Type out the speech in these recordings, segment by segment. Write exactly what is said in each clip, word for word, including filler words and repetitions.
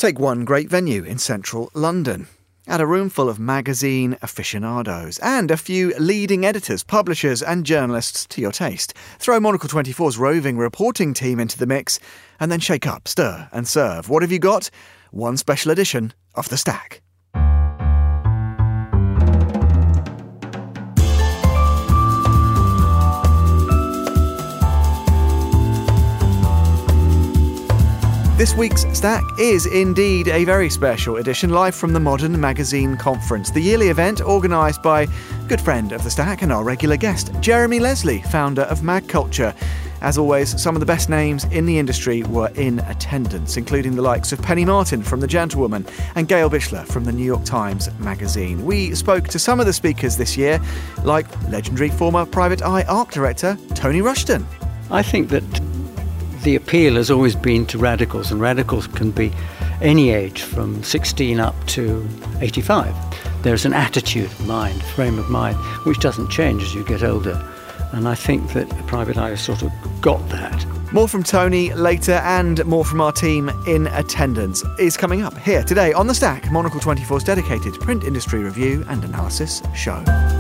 Take one great venue in central London. Add a room full of magazine aficionados and a few leading editors, publishers and journalists to your taste. Throw Monocle twenty-four's roving reporting team into the mix and then shake up, stir and serve. What have you got? One special edition of The Stack. This week's Stack is indeed a very special edition, live from the Modern Magazine Conference, the yearly event organised by a good friend of the Stack and our regular guest, Jeremy Leslie, founder of Mag Culture. As always, some of the best names in the industry were in attendance, including the likes of Penny Martin from The Gentlewoman and Gail Bichler from the New York Times Magazine. We spoke to some of the speakers this year, like legendary former Private Eye art director Tony Rushton. I think that the appeal has always been to radicals, and radicals can be any age from sixteen up to eighty-five. There's an attitude of mind, frame of mind, which doesn't change as you get older. And I think that Private Eye has sort of got that. More from Tony later, and more from our team in attendance is coming up here today on The Stack, Monocle twenty-four's dedicated print industry review and analysis show.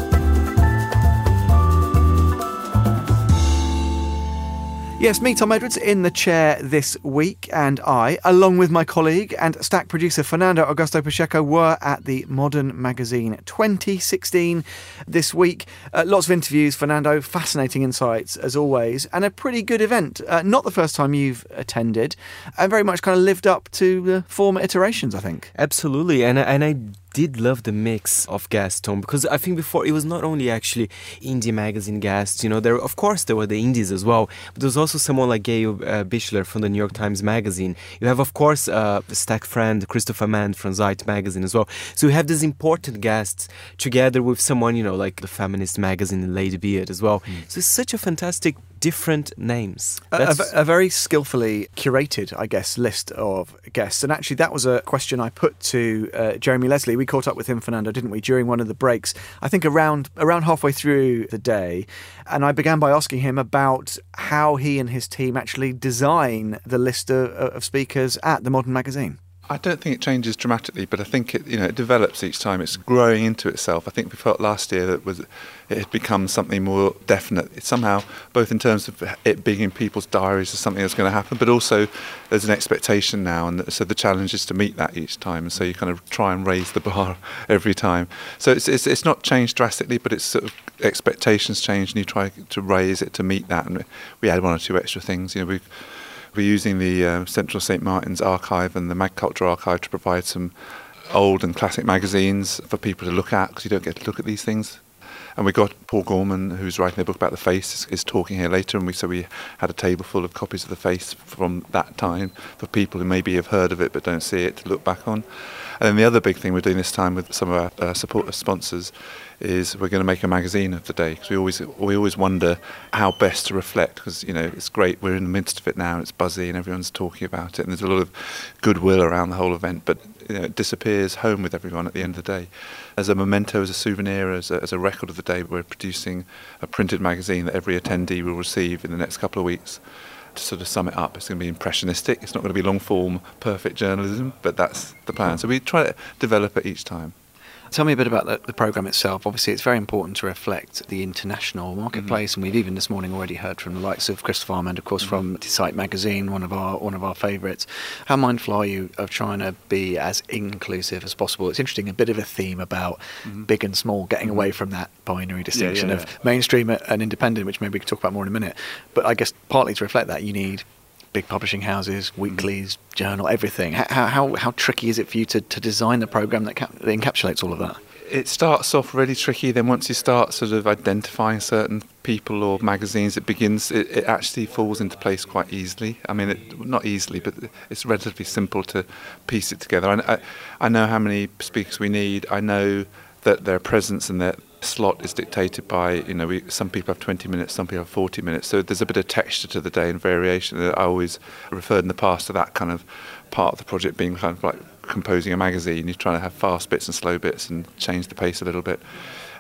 Yes, me, Tom Edwards, in the chair this week, and I, along with my colleague and Stack producer Fernando Augusto Pacheco, were at the Modern Magazine twenty sixteen this week. Uh, lots of interviews, Fernando, fascinating insights as always, and a pretty good event. Uh, not the first time you've attended, and very much kind of lived up to the former iterations, I think. Absolutely, and and I did love the mix of guests, Tom, because I think before it was not only actually indie magazine guests, you know, there of course there were the indies as well, but there was also someone like Gail uh, Bichler from the New York Times Magazine. You have, of course, uh, Stack friend Christopher Mann from Zeit Magazine as well. So you have these important guests together with someone, you know, like the Feminist Magazine and Lady Beard as well. Mm. So it's such a fantastic different names. A, a, a very skillfully curated, I guess, list of guests. And actually, that was a question I put to uh, Jeremy Leslie. We caught up with him, Fernando, didn't we, during one of the breaks, I think around around halfway through the day. And I began by asking him about how he and his team actually design the list of, of speakers at the Modern Magazine. I don't think it changes dramatically, but I think it, you know, it develops each time. It's growing into itself. I think we felt last year that it was it had become something more definite. It's somehow, both in terms of it being in people's diaries as something that's going to happen, but also there's an expectation now, and so the challenge is to meet that each time. And so you kind of try and raise the bar every time. So it's it's, it's not changed drastically, but it's sort of expectations change, and you try to raise it to meet that. And we add one or two extra things. You know, we. We're using the uh, Central Saint Martin's archive and the Mag Culture archive to provide some old and classic magazines for people to look at, because you don't get to look at these things. And we got Paul Gorman, who's writing a book about the face, is, is talking here later, and we so we had a table full of copies of the face from that time for people who maybe have heard of it but don't see it to look back on. And then the other big thing we're doing this time with some of our uh, support sponsors is we're going to make a magazine of the day, because we always we always wonder how best to reflect, because you know it's great, we're in the midst of it now, it's buzzy and everyone's talking about it, and there's a lot of goodwill around the whole event, but you know, it disappears home with everyone at the end of the day. As a memento, as a souvenir, as a, as a record of the day, we're producing a printed magazine that every attendee will receive in the next couple of weeks. To sort of sum it up, it's going to be impressionistic, it's not going to be long form perfect journalism, but that's the plan. So we try to develop it each time. Tell me a bit about the, the programme itself. Obviously, it's very important to reflect the international marketplace, mm-hmm. and we've even this morning already heard from the likes of Christopher Armand, of course, mm-hmm. from Zeit Magazine, one of our one of our favourites. How mindful are you of trying to be as inclusive as possible? It's interesting, a bit of a theme about mm-hmm. big and small, getting mm-hmm. away from that binary distinction yeah, yeah, yeah. of mainstream and independent, which maybe we could talk about more in a minute. But I guess partly to reflect that, you need big publishing houses, weeklies, mm. journal, everything. How, how how tricky is it for you to, to design the programme that, cap- that encapsulates all of that? It starts off really tricky, then once you start sort of identifying certain people or magazines, it begins, it, it actually falls into place quite easily. I mean, it, not easily, but it's relatively simple to piece it together. I, I, I know how many speakers we need. I know that their presence and their slot is dictated by, you know, we, some people have twenty minutes, some people have forty minutes, so there's a bit of texture to the day and variation. I always referred in the past to that kind of part of the project being kind of like composing a magazine. You're trying to have fast bits and slow bits and change the pace a little bit.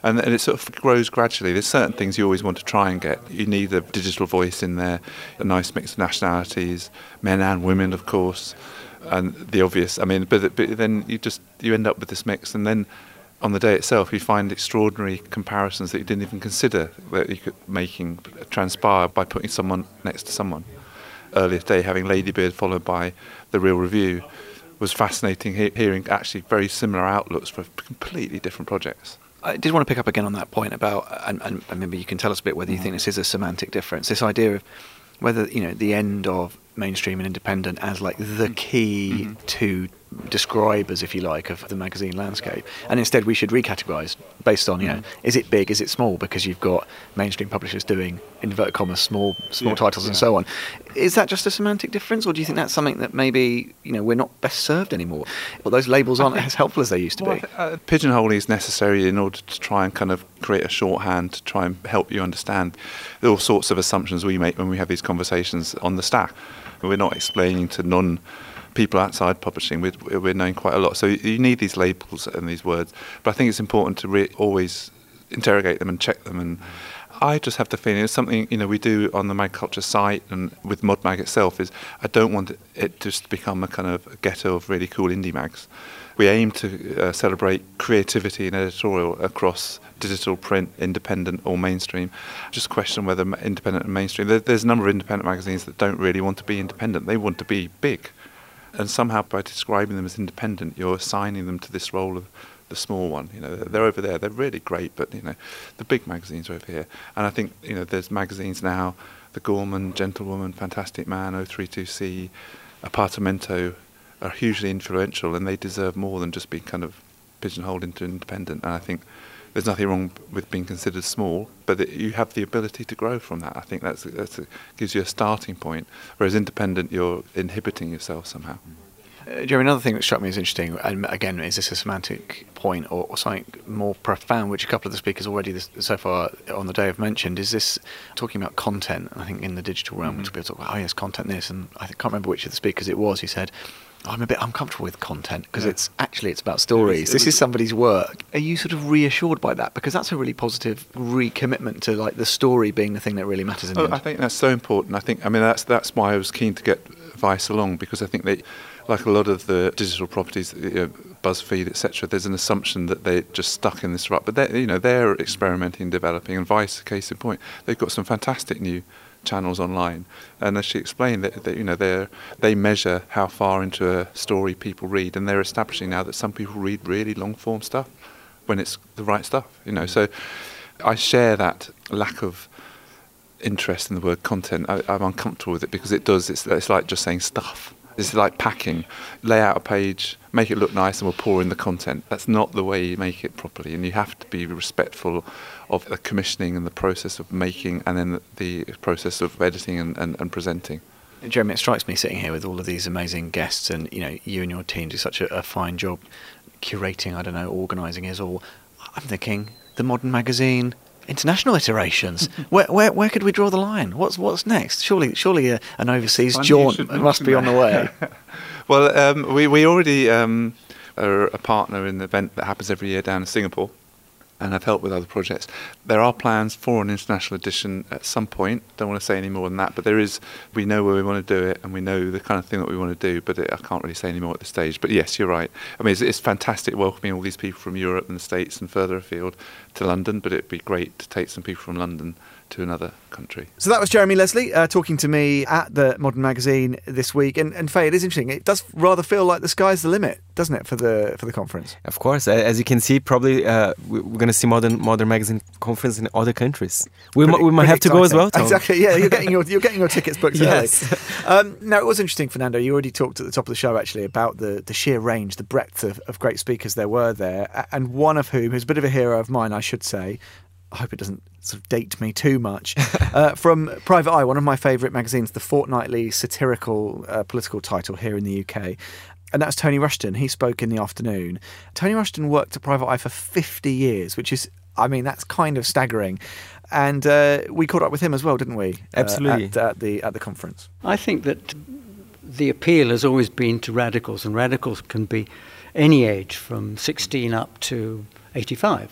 And, and it sort of grows gradually. There's certain things you always want to try and get. You need a digital voice in there, a nice mix of nationalities, men and women, of course, and the obvious. I mean, but, but then you just you end up with this mix, and then on the day itself, you find extraordinary comparisons that you didn't even consider that you could making transpire by putting someone next to someone. Earlier today, having Ladybird followed by The Real Review was fascinating. He- hearing actually very similar outlooks for completely different projects. I did want to pick up again on that point about, and, and maybe you can tell us a bit whether you think this is a semantic difference. This idea of whether, you know, the end of mainstream and independent as like the key mm-hmm. to describers, if you like, of the magazine landscape, and instead we should recategorise based on, you know, mm-hmm. is it big, is it small, because you've got mainstream publishers doing inverted commas small small yeah, titles yeah. and so on. Is that just a semantic difference, or do you think that's something that maybe, you know, we're not best served anymore? Well, those labels aren't as helpful as they used to well, be. Uh, pigeonholing is necessary in order to try and kind of create a shorthand to try and help you understand all sorts of assumptions we make when we have these conversations on the stack. We're not explaining to non people outside publishing, we're, we're knowing quite a lot. So you need these labels and these words. But I think it's important to re- always interrogate them and check them. And I just have the feeling it's something, you know, we do on the Mag Culture site and with ModMag itself is I don't want it, it just to become a kind of a ghetto of really cool indie mags. We aim to uh, celebrate creativity and editorial across digital, print, independent or mainstream. Just question whether independent and mainstream. There, there's a number of independent magazines that don't really want to be independent. They want to be big. And somehow by describing them as independent, you're assigning them to this role of the small one. You know, they're over there. They're really great, but you know, the big magazines are over here. And I think, you know, there's magazines now, The Gorman, Gentlewoman, Fantastic Man, oh three two C, Apartamento, are hugely influential, and they deserve more than just being kind of pigeonholed into independent. And I think there's nothing wrong with being considered small, but it, you have the ability to grow from that. I think that's that's a, gives you a starting point. Whereas independent, you're inhibiting yourself somehow. Uh, Jeremy, another thing that struck me as interesting, and again, is this a semantic point or, or something more profound, which a couple of the speakers already this, so far on the day have mentioned, is this talking about content. I think in the digital realm, mm-hmm. people talk about, oh yes, content this, and I can't remember which of the speakers it was, he said, I'm a bit uncomfortable with content because yeah. it's actually it's about stories. It was, it this was, is somebody's work. Are you sort of reassured by that? Because that's a really positive recommitment to like the story being the thing that really matters in oh, the end. I think that's so important. I think I mean that's that's why I was keen to get Vice along, because I think they, like a lot of the digital properties, you know, BuzzFeed, et cetera, there's an assumption that they're just stuck in this rut. But they, you know, they're experimenting, developing, and Vice, case in point, they've got some fantastic new channels online, and as she explained, that, that you know they they measure how far into a story people read, and they're establishing now that some people read really long form stuff when it's the right stuff. You know, so I share that lack of interest in the word content. I, I'm uncomfortable with it because it does. It's it's like just saying stuff. It's like packing. Lay out a page, make it look nice, and we'll pour in the content. That's not the way you make it properly, and you have to be respectful of the commissioning and the process of making, and then the, the process of editing and, and, and presenting. Jeremy, it strikes me sitting here with all of these amazing guests, and you know, you and your team do such a, a fine job curating, I don't know, organising it all. I'm thinking, the Modern Magazine, international iterations. where, where where could we draw the line? What's what's next? Surely surely a, an overseas jaunt must be on the way. Well, um, we we already um, are a partner in the event that happens every year down in Singapore, and have helped with other projects. There are plans for an international edition at some point. Don't want to say any more than that, but there is. We know where we want to do it, and we know the kind of thing that we want to do. But it, I can't really say any more at this stage. But yes, you're right. I mean, it's, it's fantastic welcoming all these people from Europe and the States and further afield to London. But it'd be great to take some people from London to another country. So that was Jeremy Leslie uh, talking to me at the Modern Magazine this week. And, and Faye, it is interesting. It does rather feel like the sky's the limit, doesn't it, for the for the conference? Of course. As you can see, probably uh, we're going to see Modern Modern Magazine conference in other countries. We, pretty, m- we might have exciting. to go as well, Tom. Exactly, yeah. You're getting your, you're getting your tickets booked yes. early. Um, now, it was interesting, Fernando. You already talked at the top of the show, actually, about the, the sheer range, the breadth of, of great speakers there were there. And one of whom, who's a bit of a hero of mine, I should say, I hope it doesn't sort of date me too much, uh, from Private Eye, one of my favourite magazines, the fortnightly satirical uh, political title here in the U K. And that's Tony Rushton. He spoke in the afternoon. Tony Rushton worked at Private Eye for fifty years, which is, I mean, that's kind of staggering. And uh, we caught up with him as well, didn't we? Uh, Absolutely. At, at the at the conference. I think that the appeal has always been to radicals, and radicals can be any age from sixteen up to eighty-five.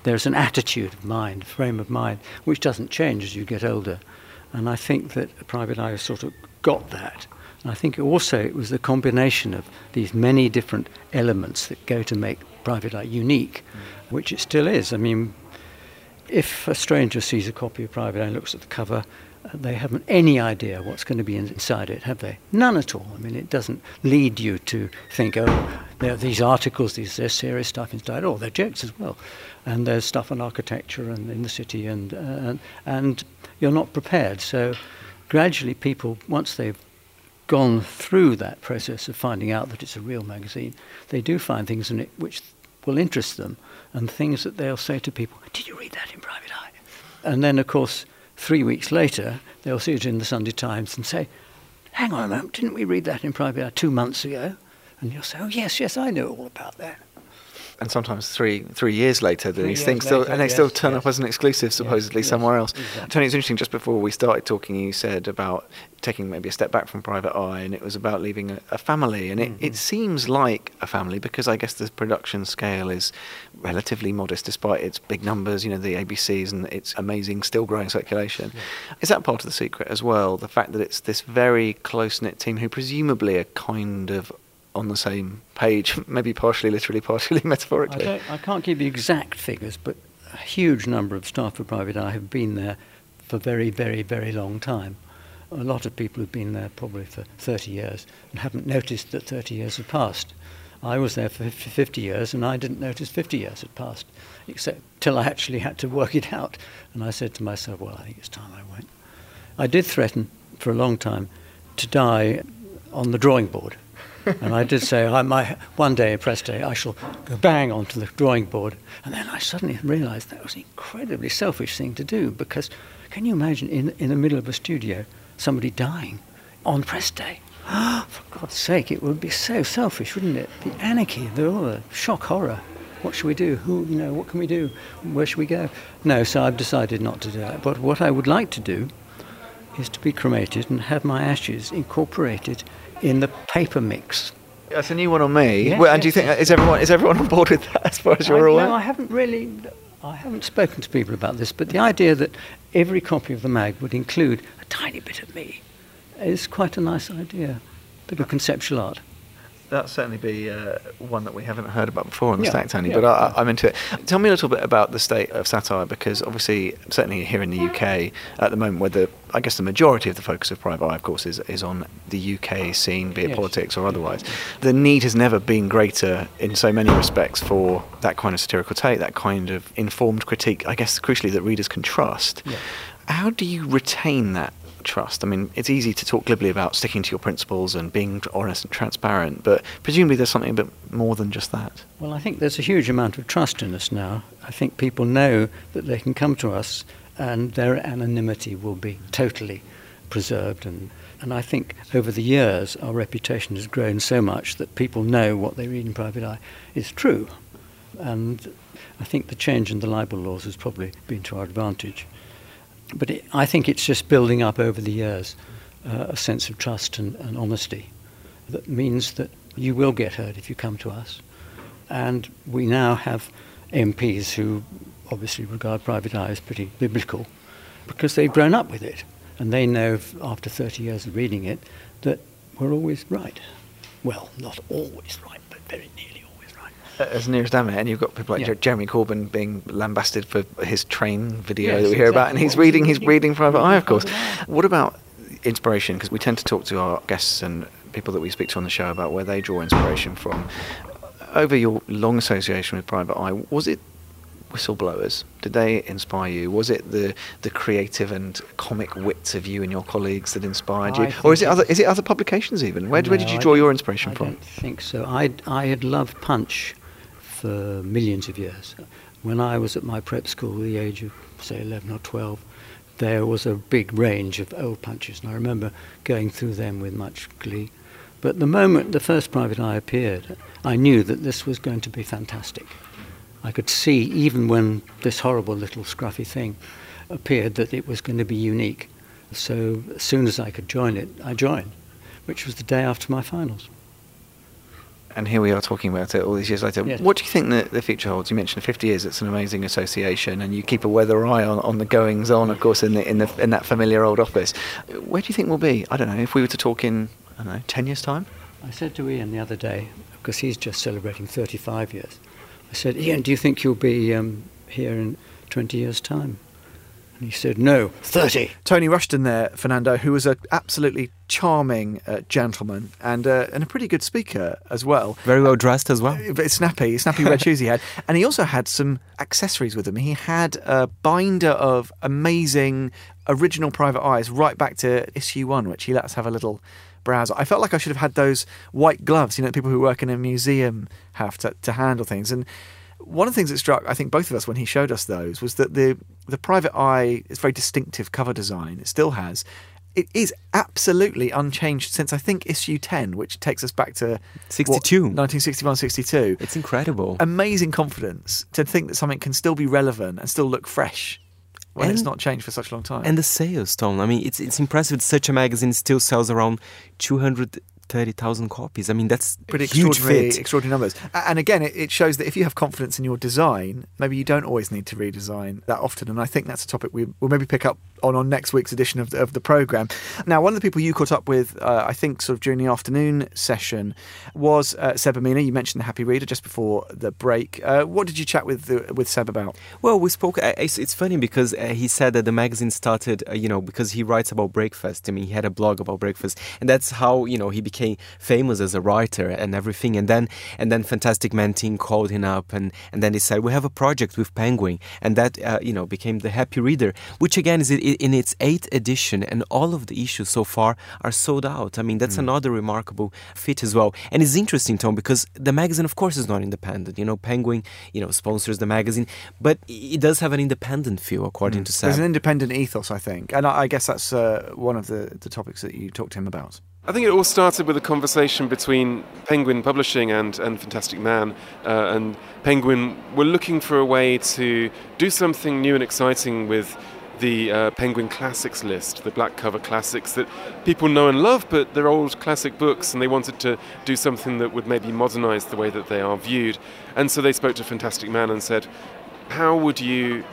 there's an attitude of mind, frame of mind, which doesn't change as you get older. And I think that Private Eye sort of got that. And I think also it was the combination of these many different elements that go to make Private Eye unique, mm. which it still is. I mean, if a stranger sees a copy of Private Eye and looks at the cover, uh, they haven't any idea what's going to be inside it, have they? None at all. I mean, it doesn't lead you to think, oh, there are these articles, these there's serious stuff inside. Oh, they're jokes as well. And there's stuff on architecture and in the city, and, uh, and, and you're not prepared. So gradually people, once they've gone through that process of finding out that it's a real magazine, they do find things in it which will interest them, and things that they'll say to people, did you read that in Private Eye? And then, of course, three weeks later, they'll see it in the Sunday Times and say, hang on a moment, didn't we read that in Private Eye two months ago? And you'll say, oh, yes, yes, I know all about that. And sometimes three three years later, Three these years things still, later, and they yes, still turn yes. up as an exclusive, supposedly yes, somewhere else. exactly. Tony, it's interesting. Just before we started talking, you said about taking maybe a step back from Private Eye, and it was about leaving a, a family. And it, Mm-hmm. it seems like a family because I guess the production scale is relatively modest, despite its big numbers. You know, the A B Cs and its amazing, still growing circulation. Yeah. Is that part of the secret as well? The fact that it's this very close knit team who presumably are kind of on the same page, maybe partially literally, partially metaphorically. I, don't, I can't give you exact figures, but a huge number of staff for Private Eye have been there for very, very, very long time. A lot of people have been there probably for thirty years and haven't noticed that thirty years have passed. I was there for fifty years and I didn't notice fifty years had passed, except till I actually had to work it out. And I said to myself, well, I think it's time I went. I did threaten for a long time to die on the drawing board. And I did say, I might, one day, a press day, I shall go bang onto the drawing board. And then I suddenly realised that was an incredibly selfish thing to do, because can you imagine in, in the middle of a studio somebody dying on press day? For God's sake, it would be so selfish, wouldn't it? The anarchy, the, oh, the shock horror. What should we do? Who, you know, what can we do? Where should we go? No, so I've decided not to do that. But what I would like to do is to be cremated and have my ashes incorporated in the paper mix. That's a new one on me. Yes, well, and yes. do you think is everyone is everyone on board with that as far as you're I, aware? no, I haven't really. I haven't spoken to people about this, but the idea that every copy of the mag would include a tiny bit of me is quite a nice idea. Bit of conceptual art. That'll certainly be uh, one that we haven't heard about before on the Yeah, Stack, Tony, yeah, but I, yeah. I'm into it. Tell me a little bit about the state of satire, because obviously, certainly here in the U K at the moment, where the, I guess the majority of the focus of Private Eye, of course, is, is on the U K scene, be it Yes. politics or otherwise. The need has never been greater in so many respects for that kind of satirical take, that kind of informed critique, I guess crucially that readers can trust. Yeah. How do you retain that trust? I mean, it's easy to talk glibly about sticking to your principles and being honest and transparent, but presumably there's something a bit more than just that. Well, I think there's a huge amount of trust in us now. I think people know that they can come to us and their anonymity will be totally preserved. And, and I think over the years our reputation has grown so much that people know what they read in Private Eye is true. And I think the change in the libel laws has probably been to our advantage. But it, I think it's just building up over the years uh, a sense of trust and, and honesty that means that you will get heard if you come to us. And we now have M Ps who obviously regard Private Eye as pretty biblical because they've grown up with it. And they know f- after thirty years of reading it that we're always right. Well, not always right, but very nearly always right. As near as damn it, and you've got people like Yeah. Jer- Jeremy Corbyn being lambasted for his train video Yes, that we hear about, and exactly. he's What was reading, he he's reading? reading Private Eye, of course. Private Eye. What about inspiration? Because we tend to talk to our guests and people that we speak to on the show about where they draw inspiration from. Over your long association with Private Eye, was it whistleblowers? Did they inspire you? Was it the the creative and comic wits of you and your colleagues that inspired I you, or is it think other is it other publications even? Where, where did No, you I draw don't- your inspiration I from? don't think so. I I had loved Punch for millions of years. When I was at my prep school, the age of say eleven or twelve, there was a big range of old Punches, and I remember going through them with much glee. But the moment the first Private Eye appeared, I knew that this was going to be fantastic. I could see, even when this horrible little scruffy thing appeared, that it was going to be unique. So as soon as I could join it, I joined, which was the day after my finals. And here we are talking about it all these years later. Yes. What do you think the, the future holds? You mentioned fifty years. It's an amazing association, and you keep a weather eye on, on the goings on, of course, in the in the in that familiar old office. Where do you think we'll be? I don't know. If we were to talk in, I don't know, ten years' time. I said to Ian the other day, because he's just celebrating thirty-five years. I said, Ian, do you think you'll be um, here in twenty years' time? And he said, no, thirty. Tony Rushton there, Fernando, who was an absolutely charming uh, gentleman and uh, and a pretty good speaker as well. Very well dressed as well. Uh, snappy, snappy red shoes he had. And he also had some accessories with him. He had a binder of amazing original private eyes right back to issue one, which he let us have a little browse. I felt like I should have had those white gloves, you know, people who work in a museum have to, to handle things. And one of the things that struck, I think, both of us when he showed us those was that the the private eye is very distinctive cover design. It still has. It is absolutely unchanged since, I think, issue ten, which takes us back to sixty-two. What, nineteen sixty-one sixty-two. It's incredible. Amazing confidence to think that something can still be relevant and still look fresh when And- it's not changed for such a long time. And the sales, Tom. I mean, it's it's impressive. Such a magazine still sells around two hundred thirty thousand copies. I mean, that's pretty a huge extraordinary, fit. extraordinary numbers. A- And again, it, it shows that if you have confidence in your design, maybe you don't always need to redesign that often. And I think that's a topic we will maybe pick up on on next week's edition of the, of the programme. Now, one of the people you caught up with, uh, I think, sort of during the afternoon session, was uh, Seb Amina. You mentioned the Happy Reader just before the break. Uh, what did you chat with uh, with Seb about? Well, we spoke. Uh, it's, it's funny because uh, he said that the magazine started, uh, you know, because he writes about breakfast. I mean, he had a blog about breakfast, and that's how, you know, he became famous as a writer and everything. And then and then Fantastic Man team called him up, and, and then they said, we have a project with Penguin, and that uh, you know became the Happy Reader, which again is in its eighth edition, and all of the issues so far are sold out. I mean, that's mm. another remarkable feat as well. And it's interesting, Tom, because the magazine, of course, is not independent. You know, Penguin, you know, sponsors the magazine, but it does have an independent feel, according mm. to Sam. There's an independent ethos, I think, and I, I guess that's uh, one of the, the topics that you talked to him about. I think it all started with a conversation between Penguin Publishing and, and Fantastic Man. Uh, and Penguin were looking for a way to do something new and exciting with the uh, Penguin Classics list, the black cover classics that people know and love, but they're old classic books, and they wanted to do something that would maybe modernise the way that they are viewed. And so they spoke to Fantastic Man and said, how would you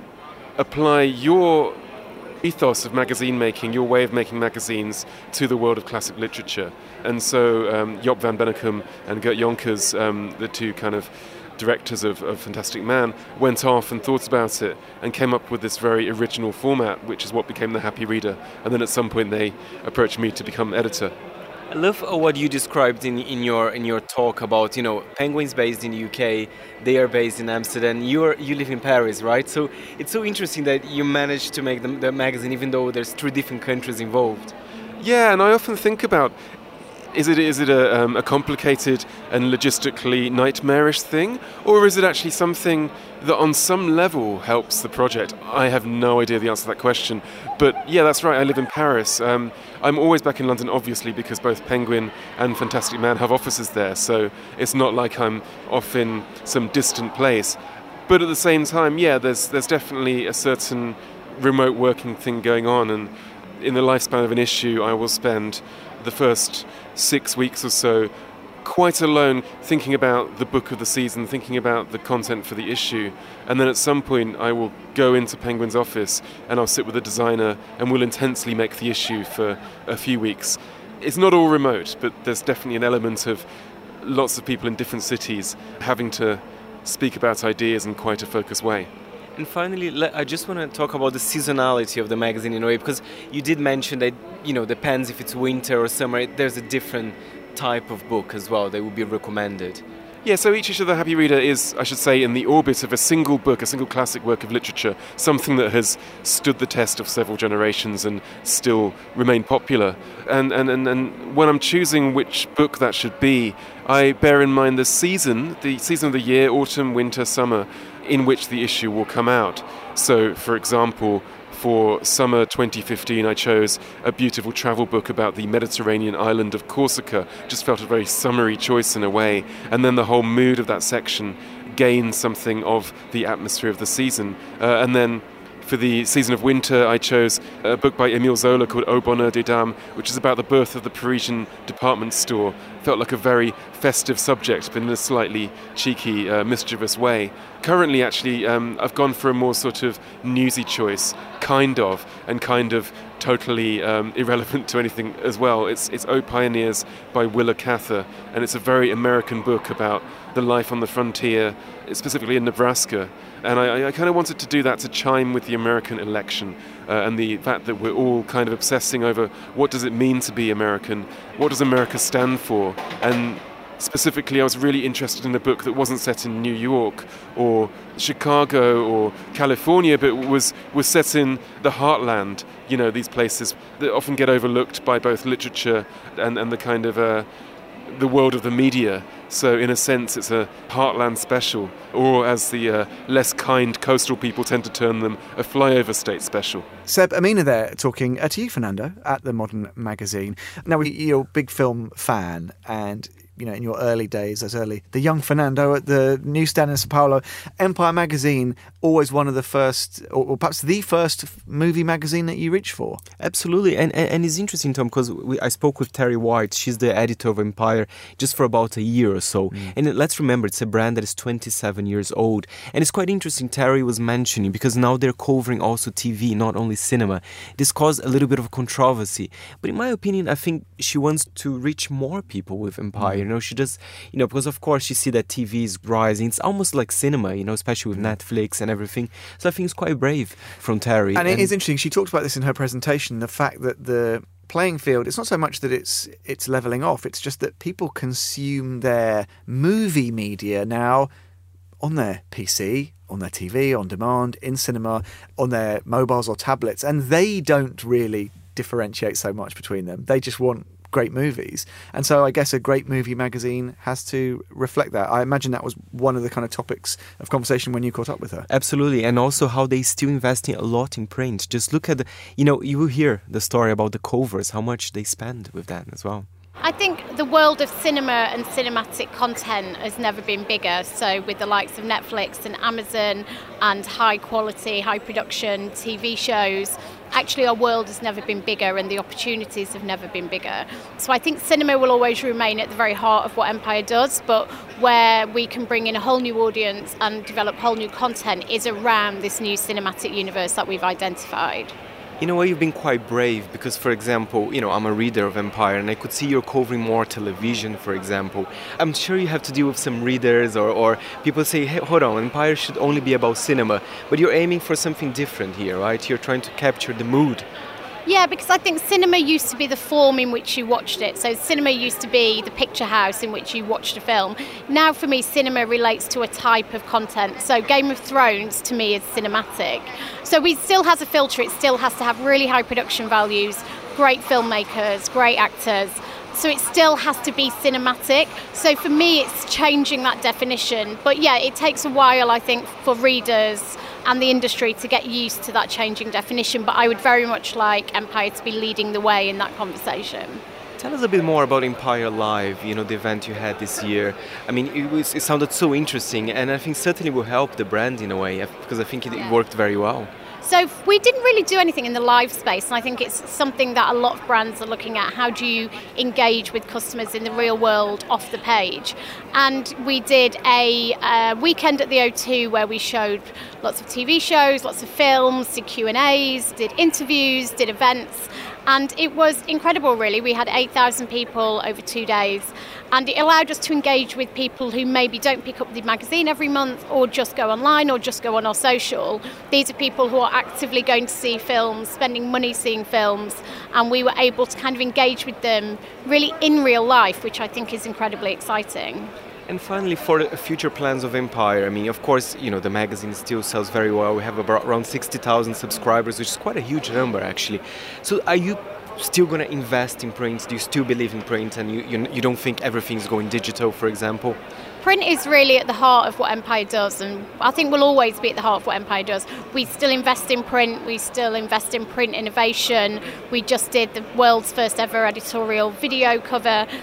apply your ethos of magazine making, your way of making magazines, to the world of classic literature? And so um, Job van Bennekom and Gert Jonkers, um, the two kind of directors of, of Fantastic Man, went off and thought about it and came up with this very original format, which is what became the Happy Reader. And then at some point they approached me to become editor. I love what you described in, in your in your talk about, you know, Penguin's based in the U K, they are based in Amsterdam, you're you live in Paris, right? So it's so interesting that you managed to make the, the magazine even though there's three different countries involved. Yeah, and I often think about, is it is it a, um, a complicated and logistically nightmarish thing, or is it actually something that on some level helps the project? I have no idea the answer to that question, but yeah, that's right, I live in Paris. Um, I'm always back in London, obviously, because both Penguin and Fantastic Man have offices there, so it's not like I'm off in some distant place. But at the same time, yeah, there's there's definitely a certain remote working thing going on, and in the lifespan of an issue, I will spend the first six weeks or so quite alone, thinking about the book of the season, thinking about the content for the issue, and then at some point I will go into Penguin's office and I'll sit with the designer and we'll intensely make the issue for a few weeks. It's not all remote, but there's definitely an element of lots of people in different cities having to speak about ideas in quite a focused way. And finally, I just want to talk about the seasonality of the magazine in a way, because you did mention that, you know, depends if it's winter or summer, there's a different type of book as well that would be recommended. Yeah, so each issue of the Happy Reader is, I should say, in the orbit of a single book, a single classic work of literature, something that has stood the test of several generations and still remained popular. And, and, and, and when I'm choosing which book that should be, I bear in mind the season, the season of the year, autumn, winter, summer, in which the issue will come out. So, for example, for summer twenty fifteen, I chose a beautiful travel book about the Mediterranean island of Corsica. Just felt a very summery choice in a way. And then the whole mood of that section gained something of the atmosphere of the season. Uh, and then For the season of winter, I chose a book by Émile Zola called Au Bonheur des Dames, which is about the birth of the Parisian department store. Felt like a very festive subject, but in a slightly cheeky, uh, mischievous way. Currently, actually, um, I've gone for a more sort of newsy choice, kind of, and kind of totally um, irrelevant to anything as well. It's it's O Pioneers by Willa Cather, and it's a very American book about the life on the frontier, specifically in Nebraska. And I, I kind of wanted to do that to chime with the American election uh, and the fact that we're all kind of obsessing over what does it mean to be American, what does America stand for, and specifically I was really interested in a book that wasn't set in New York or Chicago or California, but was was set in the heartland, you know, these places that often get overlooked by both literature and, and the kind of uh, the world of the media. So in a sense it's a heartland special, or as the uh, less kind coastal people tend to term them, a flyover state special. Seb, Amina there talking uh, to you, Fernando, at the Modern Magazine. Now, you're a big film fan, and you know, in your early days, as early, the young Fernando at the newsstand in Sao Paulo, Empire Magazine, always one of the first, or, or perhaps the first movie magazine that you reach for. Absolutely, and and, and it's interesting, Tom, because I spoke with Terry White. She's the editor of Empire just for about a year or so. Mm. And let's remember, it's a brand that is twenty-seven years old. And it's quite interesting, Terry was mentioning, because now they're covering also T V, not only cinema. This caused a little bit of controversy. But in my opinion, I think she wants to reach more people with Empire. Mm. You know, she does, you know, because of course you see that T V is rising. It's almost like cinema, you know, especially with Netflix and everything. So I think it's quite brave from Terry. And, and it is interesting. She talked about this in her presentation, the fact that the playing field, it's not so much that it's it's levelling off, it's just that people consume their movie media now on their P C, on their T V, on demand, in cinema, on their mobiles or tablets, and they don't really differentiate so much between them. They just want great movies. And so I guess a great movie magazine has to reflect that. I imagine that was one of the kind of topics of conversation when you caught up with her. Absolutely. And also how they still investing a lot in print. Just look at the, you know, you will hear the story about the covers, how much they spend with that as well. I think the world of cinema and cinematic content has never been bigger. So with the likes of Netflix and Amazon and high quality, high production T V shows, actually our world has never been bigger and the opportunities have never been bigger. So I think cinema will always remain at the very heart of what Empire does, but where we can bring in a whole new audience and develop whole new content is around this new cinematic universe that we've identified. In a way, you've been quite brave because, for example, you know, I'm a reader of Empire and I could see you're covering more television, for example. I'm sure you have to deal with some readers or, or people say, hey, hold on, Empire should only be about cinema. But you're aiming for something different here, right? You're trying to capture the mood. Yeah, because I think cinema used to be the form in which you watched it. So cinema used to be the picture house in which you watched a film. Now for me, cinema relates to a type of content. So Game of Thrones to me is cinematic. So it still has a filter. It still has to have really high production values, great filmmakers, great actors. So it still has to be cinematic. So for me, it's changing that definition. But yeah, it takes a while, I think, for readers and the industry to get used to that changing definition, but I would very much like Empire to be leading the way in that conversation. Tell us a bit more about Empire Live, you know, the event you had this year. I mean, it, was, it sounded so interesting, and I think certainly will help the brand in a way, because I think it, it worked very well. So we didn't really do anything in the live space, and I think it's something that a lot of brands are looking at. How do you engage with customers in the real world off the page? And we did a uh, weekend at the O two where we showed lots of T V shows, lots of films, did Q and A's, did interviews, did events. And it was incredible, really. We had eight thousand people over two days. And it allowed us to engage with people who maybe don't pick up the magazine every month or just go online or just go on our social. These are people who are actively going to see films, spending money seeing films. And we were able to kind of engage with them really in real life, which I think is incredibly exciting. And finally, for the future plans of Empire, I mean, of course, you know, the magazine still sells very well. We have about around sixty thousand subscribers, which is quite a huge number, actually. So are you still going to invest in print? Do you still believe in print and you, you, you don't think everything's going digital, for example? Print is really at the heart of what Empire does, and I think will always be at the heart of what Empire does. We still invest in print, we still invest in print innovation. We just did the world's first ever editorial video cover.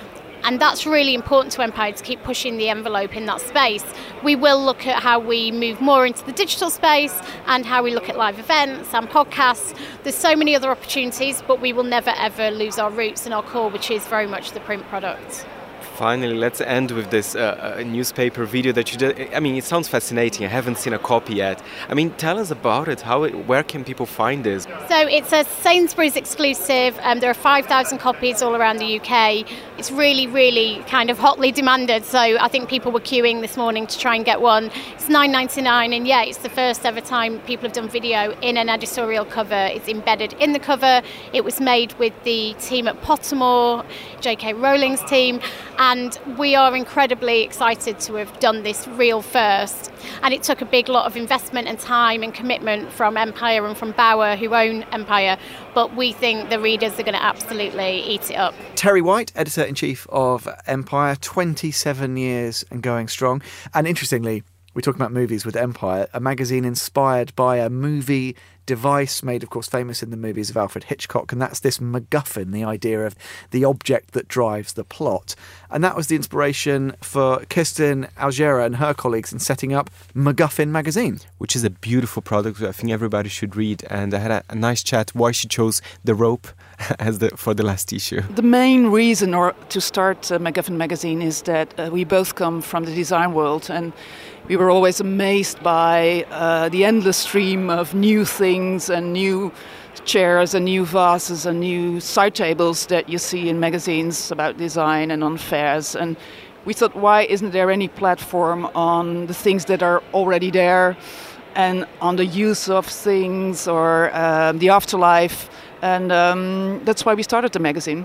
And that's really important to Empire, to keep pushing the envelope in that space. We will look at how we move more into the digital space and how we look at live events and podcasts. There's so many other opportunities, but we will never ever lose our roots and our core, which is very much the print product. Finally, let's end with this uh, newspaper video that you did. I mean, it sounds fascinating. I haven't seen a copy yet. I mean, tell us about it. How? It, where can people find this? So it's a Sainsbury's exclusive. Um, there are five thousand copies all around the U K. It's really, really kind of hotly demanded. So I think people were queuing this morning to try and get one. It's nine ninety-nine, and yeah, it's the first ever time people have done video in an editorial cover. It's embedded in the cover. It was made with the team at Pottermore, J K Rowling's team. And we are incredibly excited to have done this real first. And it took a big lot of investment and time and commitment from Empire and from Bauer, who own Empire. But we think the readers are going to absolutely eat it up. Terry White, Editor-in-Chief of Empire, twenty-seven years and going strong. And interestingly, we talk about movies with Empire, a magazine inspired by a movie device made, of course, famous in the movies of Alfred Hitchcock, and that's this MacGuffin, the idea of the object that drives the plot. And that was the inspiration for Kirsten Algera and her colleagues in setting up MacGuffin magazine. Which is a beautiful product I think everybody should read. And I had a, a nice chat why she chose The Rope as the for the last issue. The main reason or to start uh, MacGuffin magazine is that uh, we both come from the design world, and we were always amazed by uh, the endless stream of new things and new chairs and new vases and new side tables that you see in magazines about design and on fairs. And we thought, why isn't there any platform on the things that are already there and on the use of things or uh, the afterlife? And um, that's why we started the magazine,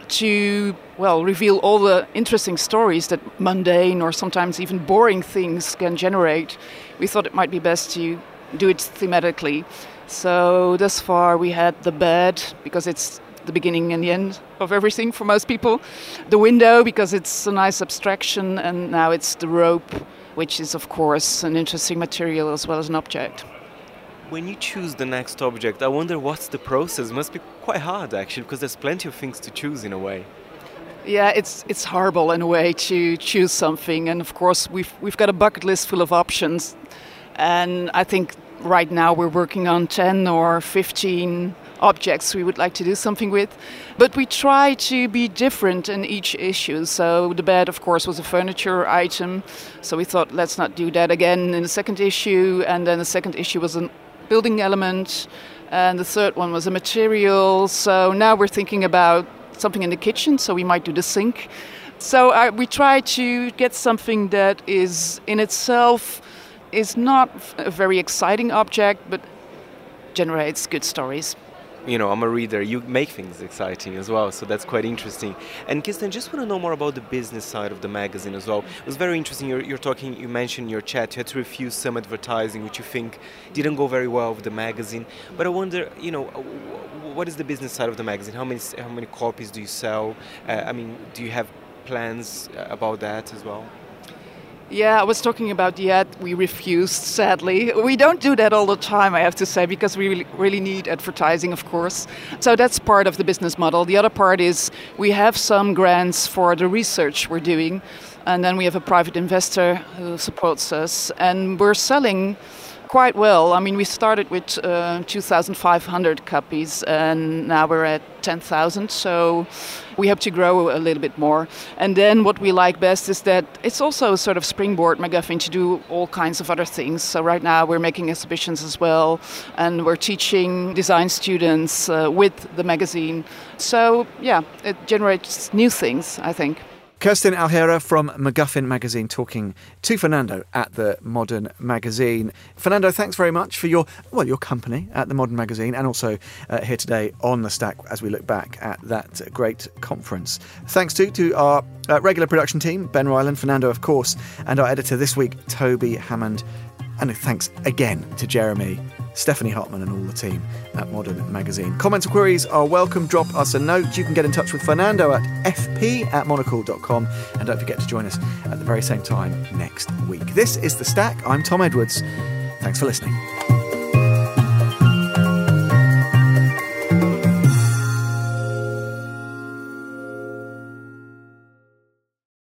to, well, reveal all the interesting stories that mundane or sometimes even boring things can generate. We thought it might be best to do it thematically. So thus far we had the bed, because it's the beginning and the end of everything for most people. The window, because it's a nice abstraction. And now it's the rope, which is, of course, an interesting material as well as an object. When you choose the next object, I wonder what's the process. It must be quite hard, actually, because there's plenty of things to choose in a way. Yeah, it's it's horrible in a way to choose something. And of course, we've we've got a bucket list full of options. And I think right now we're working on ten or fifteen objects we would like to do something with. But we try to be different in each issue. So the bed, of course, was a furniture item. So we thought, let's not do that again in the second issue. And then the second issue was an building element, and the third one was a material. So now we're thinking about something in the kitchen, so we might do the sink. So uh, we try to get something that is in itself is not a very exciting object, but generates good stories. You know, I'm a reader. You make things exciting as well, so that's quite interesting. And Kirsten, just want to know more about the business side of the magazine as well. It was very interesting. You're, you're talking. You mentioned in your chat you had to refuse some advertising, which you think didn't go very well with the magazine. But I wonder, you know, what is the business side of the magazine? How many how many copies do you sell? Uh, I mean, do you have plans about that as well? Yeah, I was talking about the ad we refused, sadly. We don't do that all the time, I have to say, because we really, really need advertising, of course. So that's part of the business model. The other part is we have some grants for the research we're doing, and then we have a private investor who supports us, and we're selling quite well. I mean, we started with uh, two thousand five hundred copies, and now we're at ten thousand, so we hope to grow a little bit more. And then what we like best is that it's also a sort of springboard MacGuffin to do all kinds of other things. So right now we're making exhibitions as well, and we're teaching design students uh, with the magazine. So yeah, it generates new things, I think. Kirsten Algera from MacGuffin magazine talking to Fernando at the Modern Magazine. Fernando, thanks very much for your well your company at the Modern Magazine, and also uh, here today on The Stack as we look back at that great conference. Thanks too to our uh, regular production team, Ben Ryland, Fernando of course, and our editor this week, Toby Hammond. And thanks again to Jeremy, Stephanie Hartman and all the team at Modern Magazine. Comments or queries are welcome. Drop us a note. You can get in touch with Fernando at f p at monocle dot com. And don't forget to join us at the very same time next week. This is The Stack. I'm Tom Edwards. Thanks for listening.